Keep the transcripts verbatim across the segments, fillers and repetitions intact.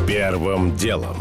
Первым делом.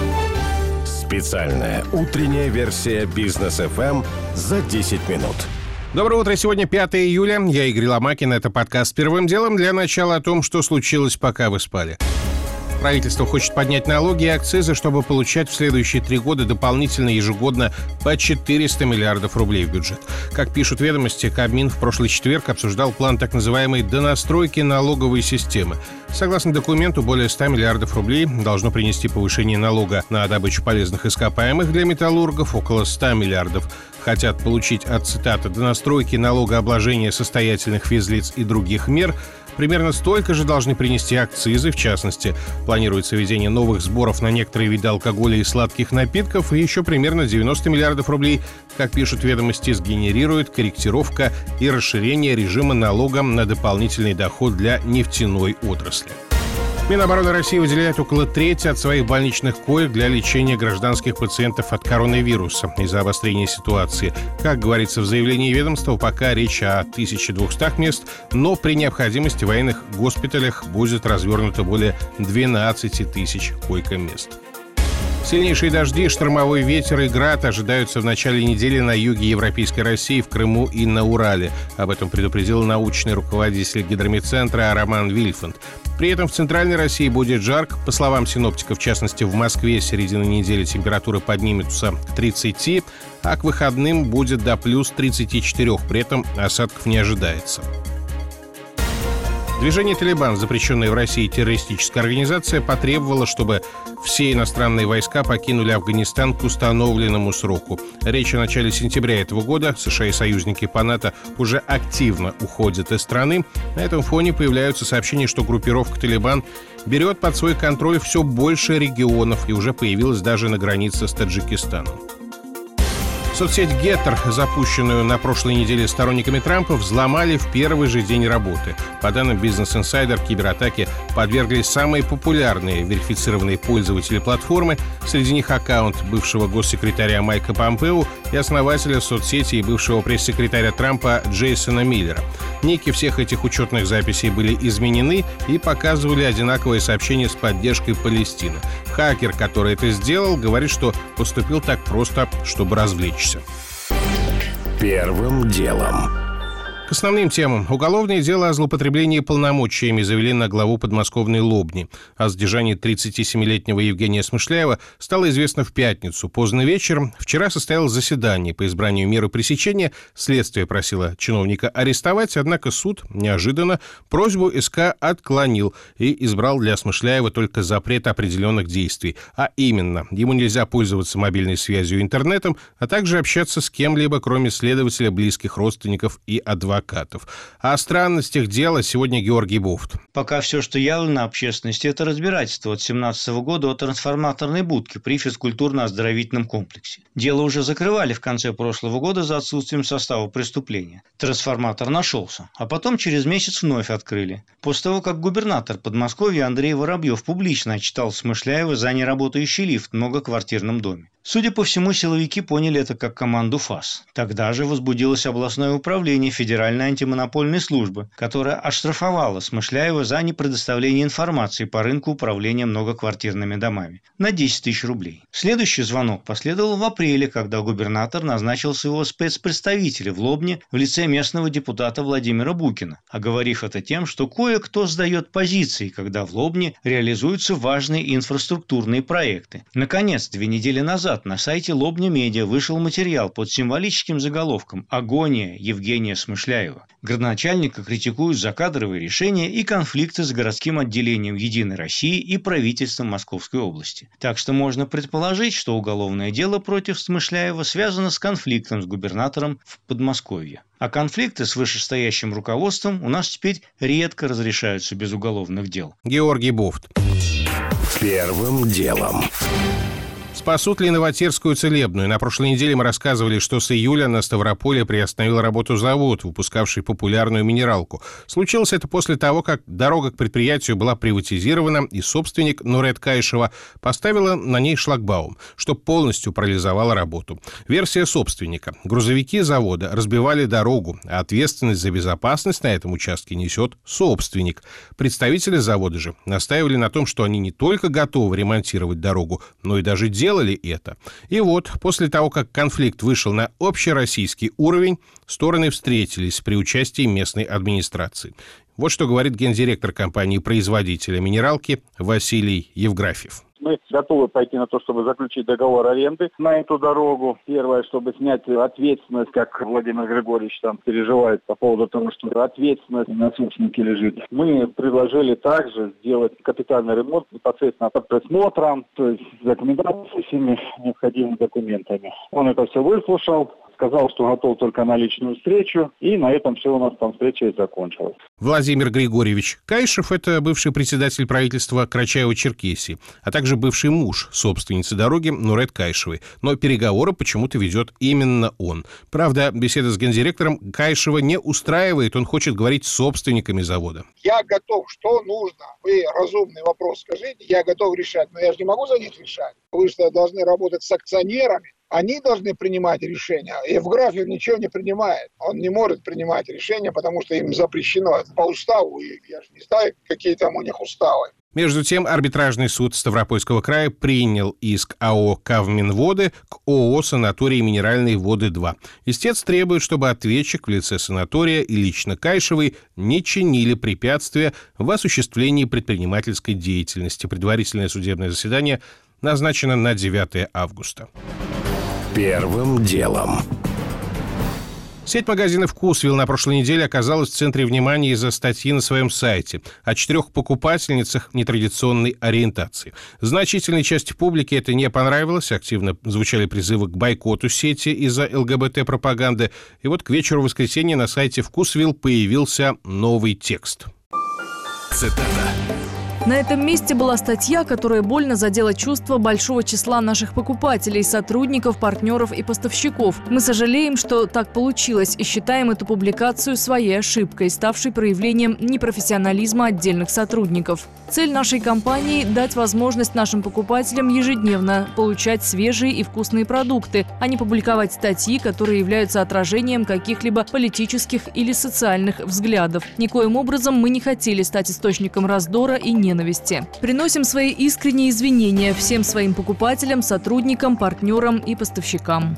Специальная утренняя версия Бизнес эф эм за десять минут. Доброе утро. Сегодня пятое июля. Я Игорь Ломакин. Это подкаст «Первым делом». Для начала о том, что случилось, пока вы спали. Правительство хочет поднять налоги и акцизы, чтобы получать в следующие три года дополнительно ежегодно по четыреста миллиардов рублей в бюджет. Как пишут ведомости, Кабмин в прошлый четверг обсуждал план так называемой донастройки налоговой системы. Согласно документу, более ста миллиардов рублей должно принести повышение налога на добычу полезных ископаемых для металлургов, около ста миллиардов. Хотят получить от, цитаты, «донастройки налогообложения состоятельных физлиц и других мер». Примерно столько же должны принести акцизы, в частности. Планируется введение новых сборов на некоторые виды алкоголя и сладких напитков, и еще примерно девяносто миллиардов рублей, как пишут ведомости, сгенерирует корректировка и расширение режима налога на дополнительный доход для нефтяной отрасли. Минобороны России выделяет около трети от своих больничных коек для лечения гражданских пациентов от коронавируса из-за обострения ситуации. Как говорится в заявлении ведомства, пока речь о тысяче двухстах мест, но при необходимости в военных госпиталях будет развернуто более двенадцати тысяч койко-мест. Сильнейшие дожди, штормовой ветер и град ожидаются в начале недели на юге Европейской России, в Крыму и на Урале. Об этом предупредил научный руководитель гидрометцентра Роман Вильфанд. При этом в центральной России будет жарко. По словам синоптиков, в частности, в Москве с середины недели температура поднимется к тридцати, а к выходным будет до плюс тридцати четырёх. При этом осадков не ожидается. Движение «Талибан», запрещенная в России террористическая организация, потребовало, чтобы все иностранные войска покинули Афганистан к установленному сроку. Речь о начале сентября этого года. США и союзники по НАТО уже активно уходят из страны. На этом фоне появляются сообщения, что группировка «Талибан» берет под свой контроль все больше регионов и уже появилась даже на границе с Таджикистаном. Соцсеть Getter, запущенную на прошлой неделе сторонниками Трампа, взломали в первый же день работы. По данным Business Insider, кибератаке подверглись самые популярные верифицированные пользователи платформы. Среди них аккаунт бывшего госсекретаря Майка Помпео и основателя соцсети и бывшего пресс-секретаря Трампа Джейсона Миллера. Ники всех этих учетных записей были изменены и показывали одинаковые сообщения с поддержкой Палестины. Хакер, который это сделал, говорит, что поступил так просто, чтобы развлечься. Первым делом. К основным темам. Уголовное дело о злоупотреблении полномочиями завели на главу подмосковной Лобни. О задержании тридцатисемилетнего Евгения Смышляева стало известно в пятницу. Поздно вечером. Вчера состоялось заседание по избранию меры пресечения. Следствие просило чиновника арестовать, однако суд неожиданно просьбу СК отклонил и избрал для Смышляева только запрет определенных действий. А именно, ему нельзя пользоваться мобильной связью и интернетом, а также общаться с кем-либо, кроме следователя, близких родственников и адвокатов. О странностях дела сегодня Георгий Бофт. Пока все, что явно общественности, это разбирательство от семнадцатого года о трансформаторной будке при физкультурно-оздоровительном комплексе. Дело уже закрывали в конце прошлого года за отсутствием состава преступления. Трансформатор нашелся, а потом через месяц вновь открыли. После того, как губернатор Подмосковья Андрей Воробьев публично отчитал Смышляева за неработающий лифт в многоквартирном доме. Судя по всему, силовики поняли это как команду ФАС. Тогда же возбудилось областное управление Федеральной антимонопольной службы, которое оштрафовало Смышляева за непредоставление информации по рынку управления многоквартирными домами на десять тысяч рублей. Следующий звонок последовал в апреле, когда губернатор назначил своего спецпредставителя в Лобне в лице местного депутата Владимира Букина, оговорив это тем, что кое-кто сдает позиции, когда в Лобне реализуются важные инфраструктурные проекты. Наконец, две недели назад на сайте Лобня Медиа вышел материал под символическим заголовком «Агония Евгения Смышляева». Градоначальника критикуют за кадровые решения и конфликты с городским отделением «Единой России» и правительством Московской области. Так что можно предположить, что уголовное дело против Смышляева связано с конфликтом с губернатором в Подмосковье. А конфликты с вышестоящим руководством у нас теперь редко разрешаются без уголовных дел. Георгий Бофт. Первым делом. Спасут ли Новотерскую целебную? На прошлой неделе мы рассказывали, что с июля на Ставрополе приостановил работу завод, выпускавший популярную минералку. Случилось это после того, как дорога к предприятию была приватизирована, и собственник Нурет Кайшева поставила на ней шлагбаум, что полностью парализовало работу. Версия собственника. Грузовики завода разбивали дорогу, а ответственность за безопасность на этом участке несет собственник. Представители завода же настаивали на том, что они не только готовы ремонтировать дорогу, но и даже делали это. И вот, после того, как конфликт вышел на общероссийский уровень, стороны встретились при участии местной администрации. Вот что говорит гендиректор компании-производителя минералки Василий Евграфьев. Мы готовы пойти на то, чтобы заключить договор аренды на эту дорогу. Первое, чтобы снять ответственность, как Владимир Григорьевич там переживает по поводу того, что ответственность на собственнике лежит. Мы предложили также сделать капитальный ремонт непосредственно под присмотром, то есть документацией со всеми необходимыми документами. Он это все выслушал, сказал, что готов только на личную встречу, и на этом все у нас там встреча и закончилась. Владимир Григорьевич Кайшев – это бывший председатель правительства Карачаево-Черкесии, а также бывший муж собственницы дороги Нурет Кайшевой. Но переговоры почему-то ведет именно он. Правда, беседа с гендиректором Кайшева не устраивает, он хочет говорить с собственниками завода. Я готов, что нужно. Вы разумный вопрос скажите, я готов решать, но я же не могу за них решать. Вы что, должны работать с акционерами. Они должны принимать решения. Евграфьев ничего не принимает. Он не может принимать решения, потому что им запрещено. Это по уставу. И я же не знаю, какие там у них уставы. Между тем, арбитражный суд Ставропольского края принял иск АО «Кавминводы» к ООО «Санаторий Минеральные воды-два». Истец требует, чтобы ответчик в лице санатория и лично Кайшевой не чинили препятствия в осуществлении предпринимательской деятельности. Предварительное судебное заседание назначено на девятое августа. Первым делом. Сеть магазинов «Вкусвилл» на прошлой неделе оказалась в центре внимания из-за статьи на своем сайте о четырех покупательницах нетрадиционной ориентации. Значительной части публики это не понравилось, активно звучали призывы к бойкоту сети из-за ЛГБТ-пропаганды. И вот к вечеру воскресенья на сайте «Вкусвилл» появился новый текст. Цитата. На этом месте была статья, которая больно задела чувства большого числа наших покупателей, сотрудников, партнеров и поставщиков. Мы сожалеем, что так получилось, и считаем эту публикацию своей ошибкой, ставшей проявлением непрофессионализма отдельных сотрудников. Цель нашей компании – дать возможность нашим покупателям ежедневно получать свежие и вкусные продукты, а не публиковать статьи, которые являются отражением каких-либо политических или социальных взглядов. Никоим образом мы не хотели стать источником раздора и ненависти. Приносим свои искренние извинения всем своим покупателям, сотрудникам, партнерам и поставщикам.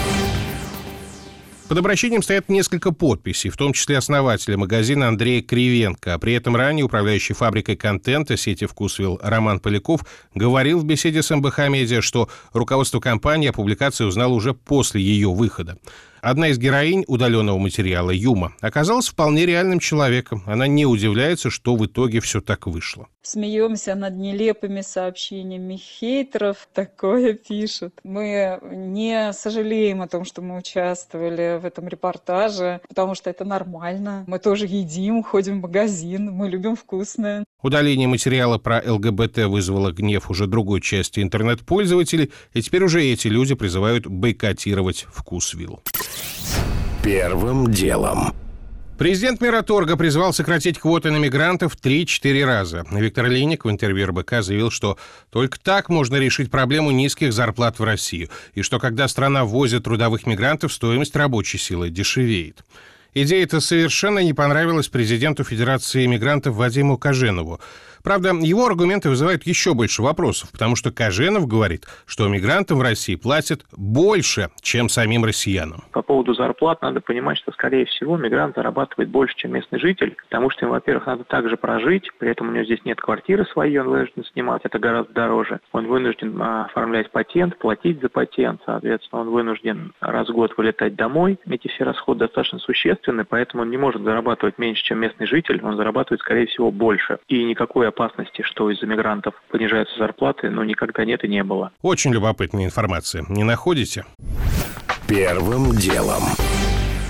Под обращением стоят несколько подписей, в том числе основателя магазина Андрея Кривенко. При этом ранее управляющий фабрикой контента сети «Вкусвилл» Роман Поляков говорил в беседе с эм бэ ха Медиа, что руководство компании о публикации узнало уже после ее выхода. Одна из героинь удаленного материала, Юма, оказалась вполне реальным человеком. Она не удивляется, что в итоге все так вышло. Смеемся над нелепыми сообщениями хейтеров. Такое пишут. Мы не сожалеем о том, что мы участвовали в этом репортаже, потому что это нормально. Мы тоже едим, ходим в магазин, мы любим вкусное. Удаление материала про ЛГБТ вызвало гнев уже другой части интернет-пользователей, и теперь уже эти люди призывают бойкотировать «Вкусвилл». Первым делом. Президент Мираторга призвал сократить квоты на мигрантов три-четыре раза. Виктор Лейник в интервью эр бэ ка заявил, что только так можно решить проблему низких зарплат в Россию, и что когда страна ввозит трудовых мигрантов, стоимость рабочей силы дешевеет. Идея эта совершенно не понравилась президенту Федерации мигрантов Вадиму Каженову. Правда, его аргументы вызывают еще больше вопросов, потому что Каженов говорит, что мигрантам в России платят больше, чем самим россиянам. По поводу зарплат надо понимать, что, скорее всего, мигрант зарабатывает больше, чем местный житель, потому что им, во-первых, надо также прожить, при этом у него здесь нет квартиры своей, он вынужден снимать, это гораздо дороже. Он вынужден оформлять патент, платить за патент, соответственно, он вынужден раз в год вылетать домой. Эти все расходы достаточно существенны, поэтому он не может зарабатывать меньше, чем местный житель, он зарабатывает, скорее всего, больше. И никакой опасности, что из-за мигрантов понижаются зарплаты, но никогда нет и не было. Очень любопытная информация. Не находите? Первым делом.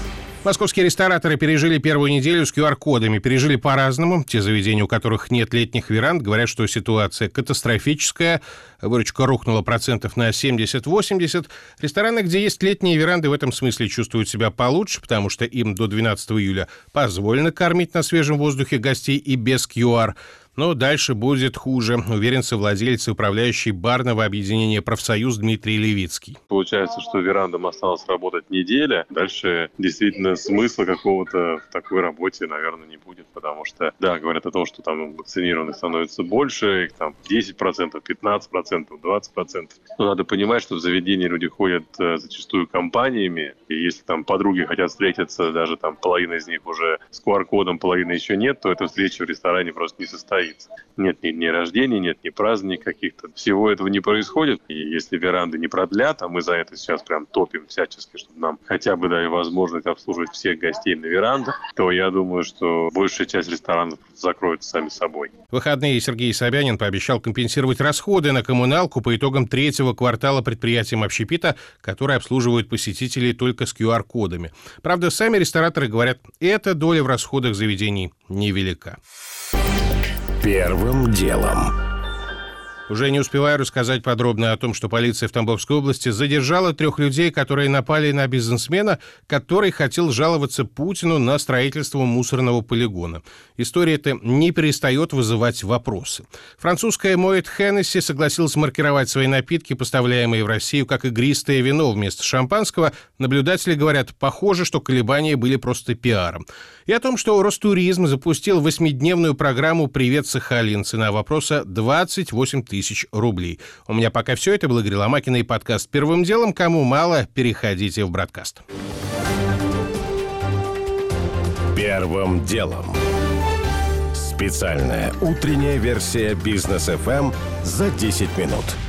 Московские рестораторы пережили первую неделю с ку ар-кодами. Пережили по-разному. Те заведения, у которых нет летних веранд, говорят, что ситуация катастрофическая. Выручка рухнула процентов на семьдесят-восемьдесят. Рестораны, где есть летние веранды, в этом смысле чувствуют себя получше, потому что им до двенадцатого июля позволено кормить на свежем воздухе гостей и без ку ар. Но дальше будет хуже, уверен совладелец и управляющий барного объединения «Профсоюз» Дмитрий Левицкий. Получается, что верандам осталось работать неделя. Дальше действительно смысла какого-то в такой работе, наверное, не будет, потому что, да, говорят о том, что там вакцинированных становится больше, их там десять процентов, пятнадцать процентов, двадцать процентов. Но надо понимать, что в заведении люди ходят зачастую компаниями, и если там подруги хотят встретиться, даже там половина из них уже с ку ар-кодом, половина еще нет, то эта встреча в ресторане просто не состоится. Нет ни дней рождения, нет ни праздников каких-то. Всего этого не происходит. И если веранды не продлят, а мы за это сейчас прям топим всячески, чтобы нам хотя бы дали возможность обслуживать всех гостей на верандах, то я думаю, что большая часть ресторанов закроется сами собой. В выходные Сергей Собянин пообещал компенсировать расходы на коммуналку по итогам третьего квартала предприятиям общепита, которые обслуживают посетителей только с ку ар-кодами. Правда, сами рестораторы говорят, эта доля в расходах заведений невелика. Первым делом. Уже не успеваю рассказать подробно о том, что полиция в Тамбовской области задержала трех людей, которые напали на бизнесмена, который хотел жаловаться Путину на строительство мусорного полигона. История эта не перестает вызывать вопросы. Французская Моэт Хеннесси согласилась маркировать свои напитки, поставляемые в Россию, как игристое вино вместо шампанского. Наблюдатели говорят, похоже, что колебания были просто пиаром. И о том, что Ростуризм запустил восьмидневную программу «Привет, Сахалин». Цена вопроса двадцать восемь тысяч рублей. У меня пока все. Это был Игорь Ломакин и подкаст «Первым делом». Кому мало, переходите в Бродкаст. Первым делом. Специальная утренняя версия «Бизнес эф эм» за десять минут.